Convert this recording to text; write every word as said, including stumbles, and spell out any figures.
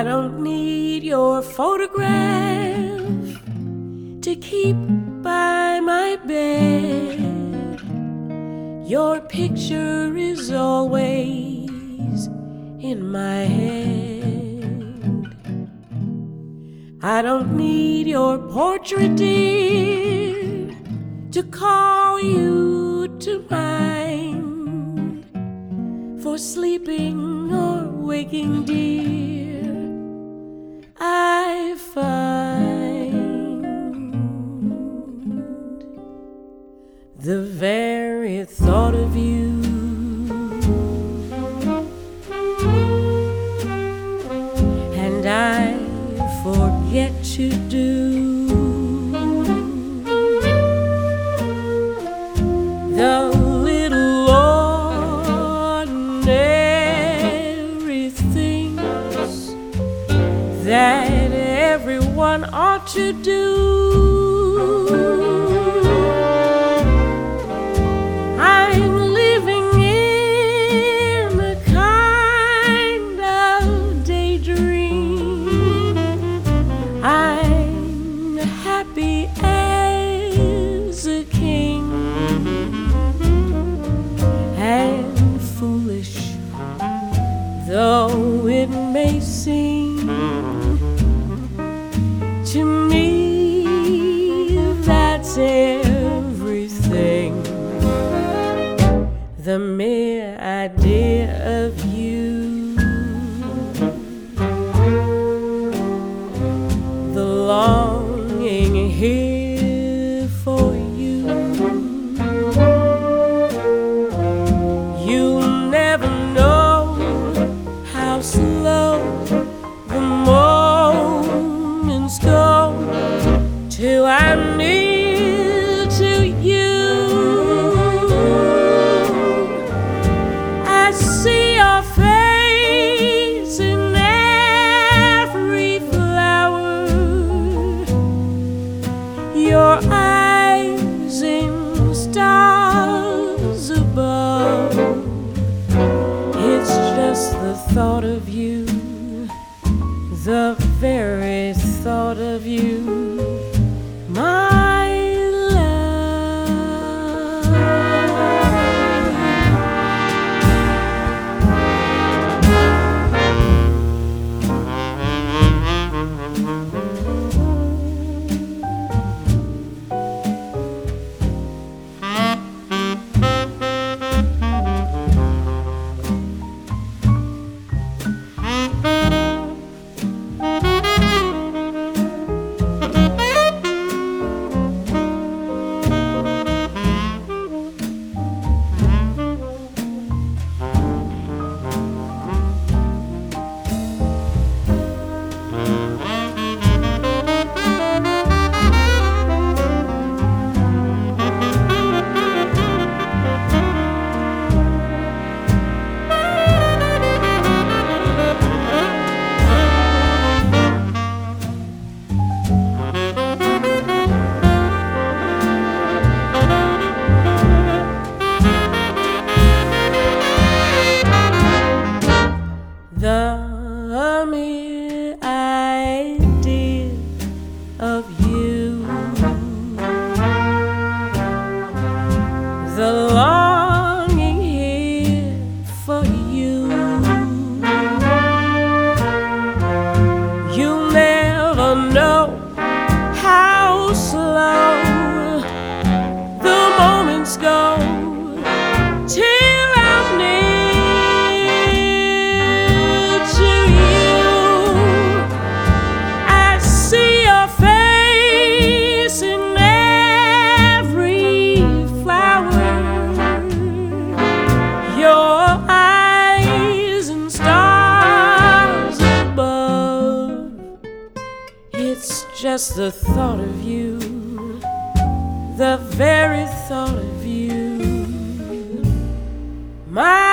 I don't need your photograph to keep by my bed. Your picture is always in my head. I don't need your portrait, dear, to call you to mind. For sleeping or waking, dear, I find the very thought of you and I forget to do the little ordinary things that everyone ought to do. I'm living in a kind of daydream. I'm happy as a king and foolish though it may seem to me. That's everything. The mere idea of you, the longing here for you. You'll never know how slow the moments go till I'm near to you. I see your face in every flower, your eyes in stars above. It's just the thought of you, the very thought of you, my The mere idea of you, the longing here for you. You'll never know how slow the moments go till I'm near to you. I see your face in every flower, your eyes and stars above. It's just the thought of you, the very thought of you, my